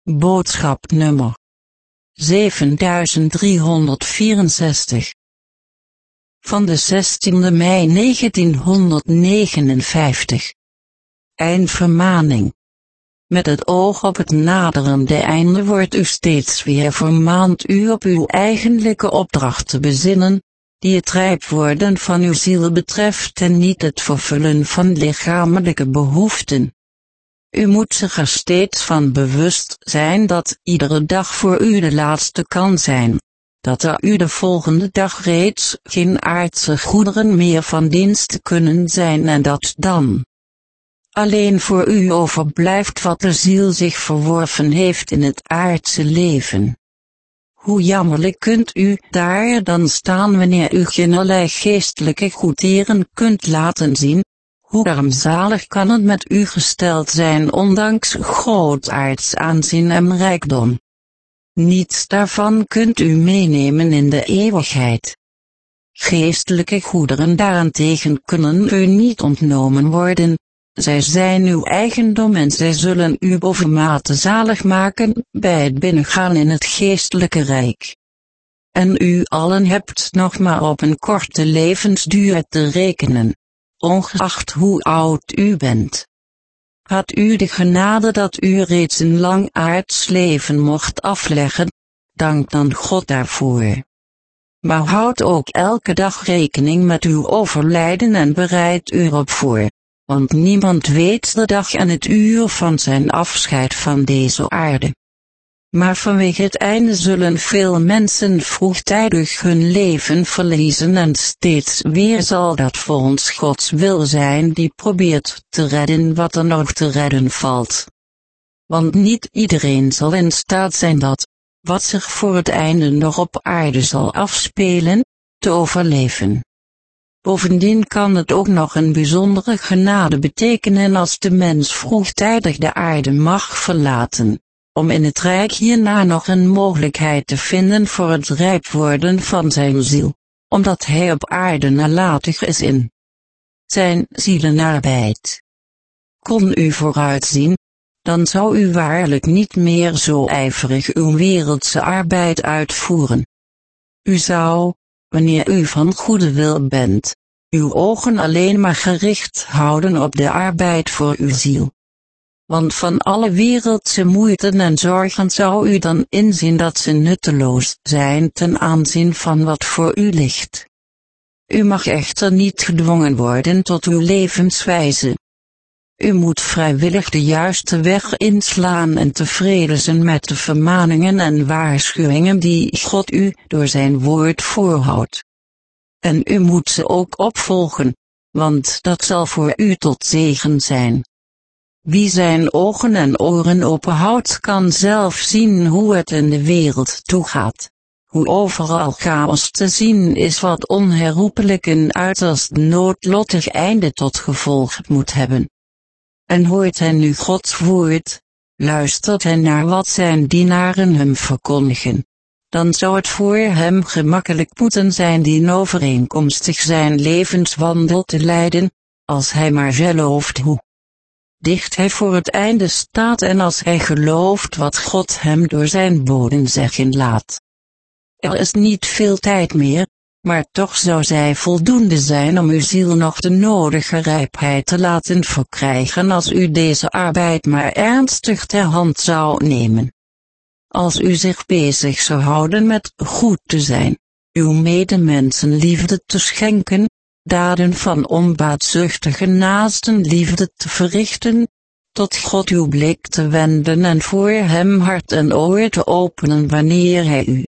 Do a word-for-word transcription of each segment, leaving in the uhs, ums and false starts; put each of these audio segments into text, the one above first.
Boodschap nummer zevenduizend driehonderdvierenzestig van de zestiende mei negentienhonderdnegenenvijftig. Eindvermaning. Met het oog op het naderende einde wordt u steeds weer vermaand u op uw eigenlijke opdracht te bezinnen, die het rijp worden van uw ziel betreft en niet het vervullen van lichamelijke behoeften. U moet zich er steeds van bewust zijn dat iedere dag voor u de laatste kan zijn, dat er u de volgende dag reeds geen aardse goederen meer van dienst kunnen zijn en dat dan alleen voor u overblijft wat de ziel zich verworven heeft in het aardse leven. Hoe jammerlijk kunt u daar dan staan wanneer u geen allerlei geestelijke goederen kunt laten zien. Hoe armzalig kan het met u gesteld zijn ondanks grootaards aanzien en rijkdom. Niets daarvan kunt u meenemen in de eeuwigheid. Geestelijke goederen daarentegen kunnen u niet ontnomen worden, zij zijn uw eigendom en zij zullen u bovenmate zalig maken bij het binnengaan in het geestelijke rijk. En u allen hebt nog maar op een korte levensduur te rekenen, ongeacht hoe oud u bent. Had u de genade dat u reeds een lang aards leven mocht afleggen, dank dan God daarvoor. Maar houd ook elke dag rekening met uw overlijden en bereid u erop voor, want niemand weet de dag en het uur van zijn afscheid van deze aarde. Maar vanwege het einde zullen veel mensen vroegtijdig hun leven verliezen en steeds weer zal dat volgens Gods wil zijn die probeert te redden wat er nog te redden valt. Want niet iedereen zal in staat zijn dat, wat zich voor het einde nog op aarde zal afspelen, te overleven. Bovendien kan het ook nog een bijzondere genade betekenen als de mens vroegtijdig de aarde mag verlaten, om in het rijk hierna nog een mogelijkheid te vinden voor het rijp worden van zijn ziel, omdat hij op aarde nalatig is in zijn zielenarbeid. Kon u vooruitzien, dan zou u waarlijk niet meer zo ijverig uw wereldse arbeid uitvoeren. U zou, wanneer u van goede wil bent, uw ogen alleen maar gericht houden op de arbeid voor uw ziel. Want van alle wereldse moeiten en zorgen zou u dan inzien dat ze nutteloos zijn ten aanzien van wat voor u ligt. U mag echter niet gedwongen worden tot uw levenswijze. U moet vrijwillig de juiste weg inslaan en tevreden zijn met de vermaningen en waarschuwingen die God u door zijn woord voorhoudt. En u moet ze ook opvolgen, want dat zal voor u tot zegen zijn. Wie zijn ogen en oren openhoudt kan zelf zien hoe het in de wereld toegaat, hoe overal chaos te zien is wat onherroepelijk een uiterst noodlottig einde tot gevolg moet hebben. En hoort hij nu Gods woord, luistert hij naar wat zijn dienaren hem verkondigen, dan zou het voor hem gemakkelijk moeten zijn die overeenkomstig zijn levenswandel te leiden, als hij maar gelooft hoe dicht hij voor het einde staat en als hij gelooft wat God hem door zijn boden zeggen laat. Er is niet veel tijd meer, maar toch zou zij voldoende zijn om uw ziel nog de nodige rijpheid te laten verkrijgen als u deze arbeid maar ernstig ter hand zou nemen. Als u zich bezig zou houden met goed te zijn, uw medemensen liefde te schenken, daden van onbaatzuchtige naastenliefde te verrichten, tot God uw blik te wenden en voor hem hart en oor te openen wanneer hij u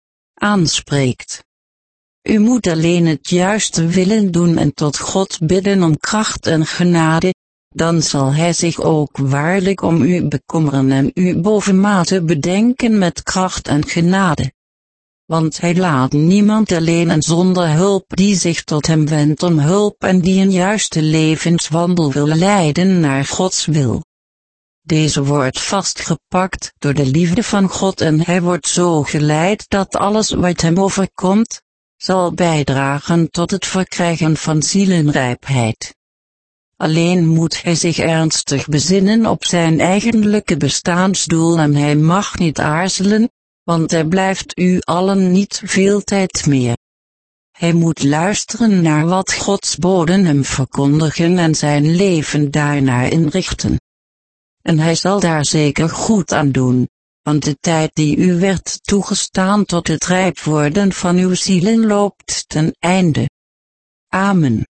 aanspreekt. U moet alleen het juiste willen doen en tot God bidden om kracht en genade, dan zal hij zich ook waarlijk om u bekommeren en u bovenmate bedenken met kracht en genade. Want hij laat niemand alleen en zonder hulp die zich tot hem wendt om hulp en die een juiste levenswandel wil leiden naar Gods wil. Deze wordt vastgepakt door de liefde van God en hij wordt zo geleid dat alles wat hem overkomt, zal bijdragen tot het verkrijgen van zielenrijpheid. alleen moet hij zich ernstig bezinnen op zijn eigenlijke bestaansdoel en hij mag niet aarzelen, want er blijft u allen niet veel tijd meer. Hij moet luisteren naar wat Gods boden hem verkondigen en zijn leven daarnaar inrichten. En hij zal daar zeker goed aan doen, want de tijd die u werd toegestaan tot het rijp worden van uw zielen loopt ten einde. Amen.